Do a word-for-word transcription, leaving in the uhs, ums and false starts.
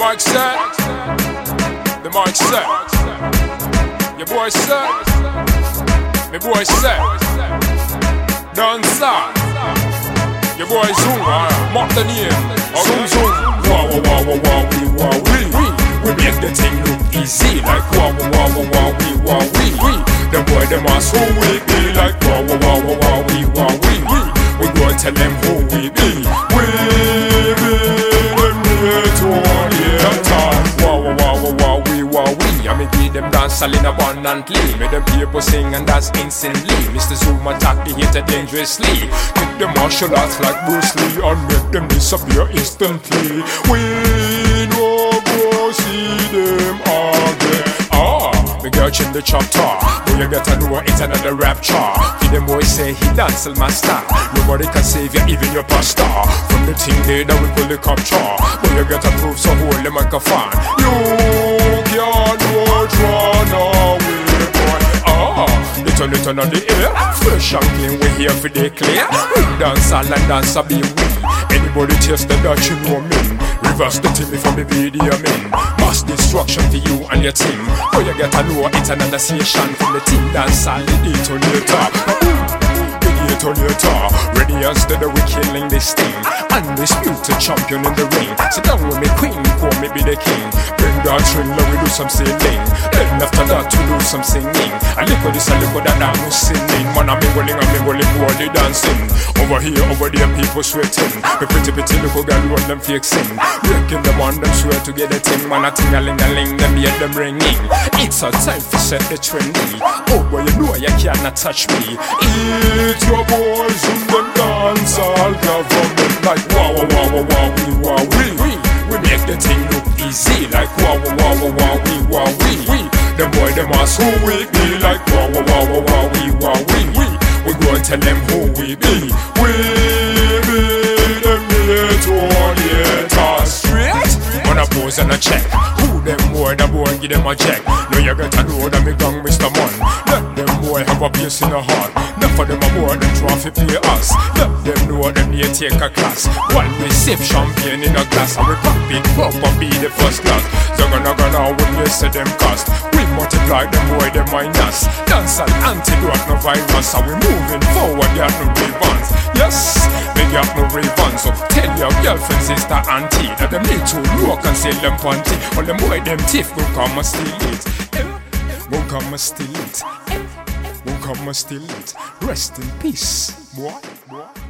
mic set. The mic set. Your boy set. My boy set. Dancer. Your boy Zoom. Mark the name. Zoom Zoom. Wow wow wow wow wow we wow we we. We make the thing look easy like wow wow wow wow wow we wow we we. The boy them ask who we be like wow wow wow wow wow we wow we we. We go and tell them who we be. We be them here to all year time. Wow wow wow wow wow we wow we. I me give them dance all in abundantly. Make them people sing and dance instantly. Mister Zoom attack the hater dangerously. Kick them martial arts like Bruce Lee and make them disappear instantly. We no go see them again. Ah, me girl chin the chapter. Boy you get to know it's another rap chart. Feed them boys say he dance all master. Nobody can save you, even your pastor. From the thing there that we pull the capture. Boy you get to prove so hold the microphone. You can't watch run away boy. Ah, they turn it on the air. Fresh and clean we here for the clear. We dance all and dance a be we. Anybody taste the Dutch you know me. Reverse the thing from the video man. Mass destruction for you and your team. Boy you get to know it's another session. From the team dance all the detonator. Detonator. Ready instead of we killing this thing. Undisputed champion in the ring. Sit down with me queen, call me be the king. Bring that thriller, we do some singing. Then after that we do some singing. I look at this, I look at that, I'm singing. Man I'm mingling, I'm mingling, body dancing. Over here, over there, people sweating. The pretty pretty little girl, run them fake sing. Breaking them on them, swear to get a thing. Man a ting a ling a ling, them hear them ringing. It's a time to set the trendy. Oh boy, you know you cannot touch me. It's your boys in the dance all government like wow wow wow wow wow we wow we we. We make the thing look easy like wow wow wow wow wow we wow we we. Them boy them ask who we be like wow wow wow wow wow we wow we we. We go and tell them who we be. We be them here to all the talk straight. On a pose and a check. Who them boy, the boy give them a check. Now you got to know that me gang Mister Man. Let them boy have a place in the heart. Enough of them a boy them try to pay us. Let them know them need take a class. While we sip champagne in a glass and we pop it up and be the first class. So gonna go now when they say them cost. We multiply them boy them minus. Dance an antidote no virus. And we moving forward, you have no rebounds. Yes, they got no rebounds. So tell your girlfriend, sister, auntie that them need to look and sell them panty. All them boy them thief go come and steal it. Go come and steal it. Go come and steal it. Rest in peace, boy. boy.